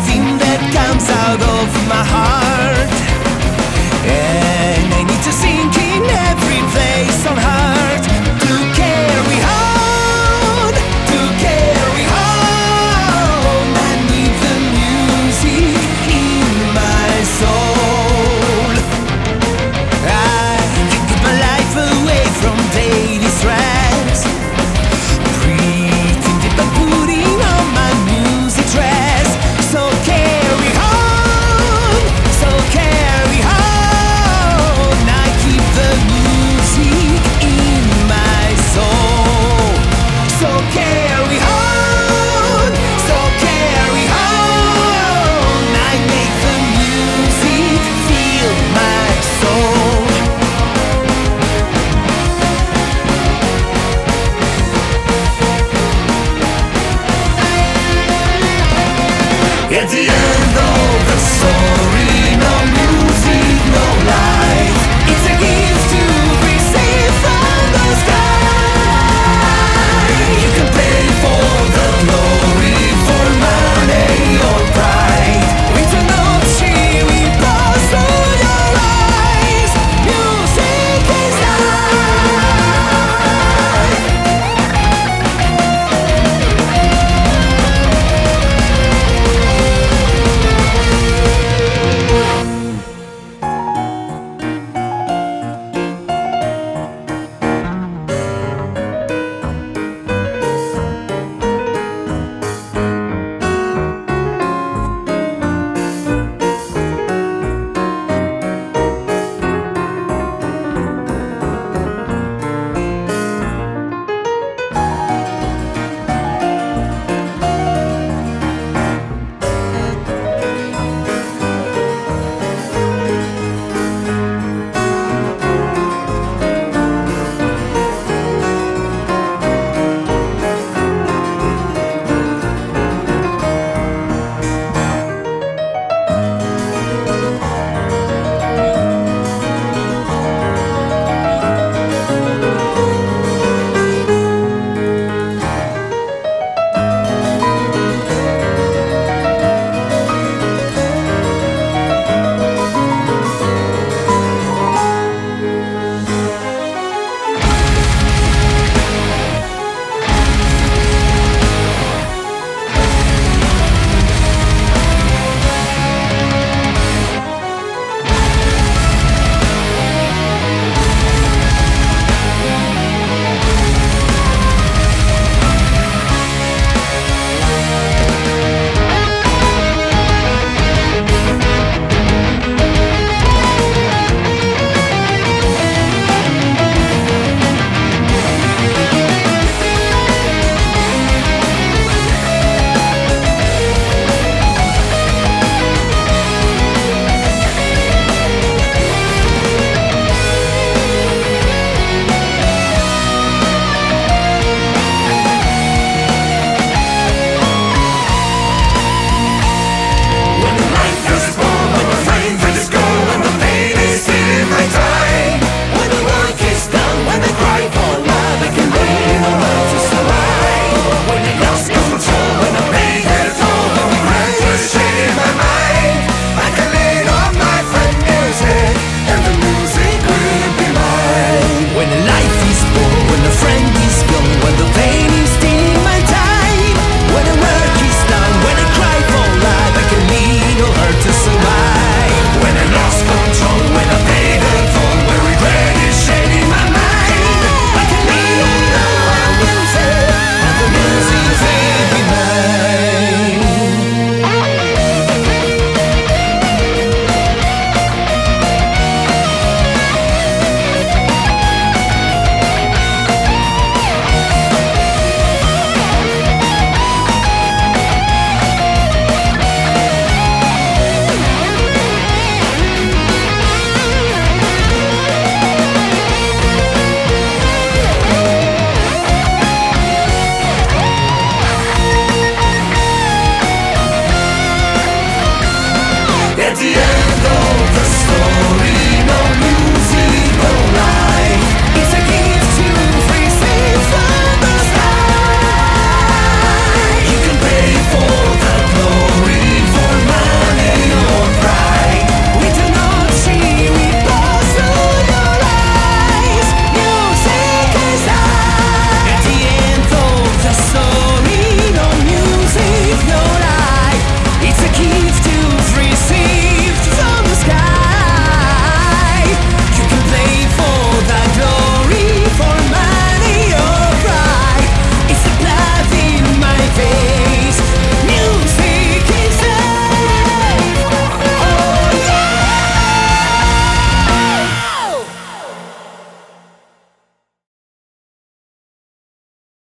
everything that comes out of my heart. And I need to sink in every place on heart to carry on, to carry on. I need the music in my soul. I can get my life away from daily stress, breathing deep and putting on my music dress. So carry on, so carry on. I keep the music in my soul. So carry on, so carry on. I make the music feel my soul. At the end of the story, no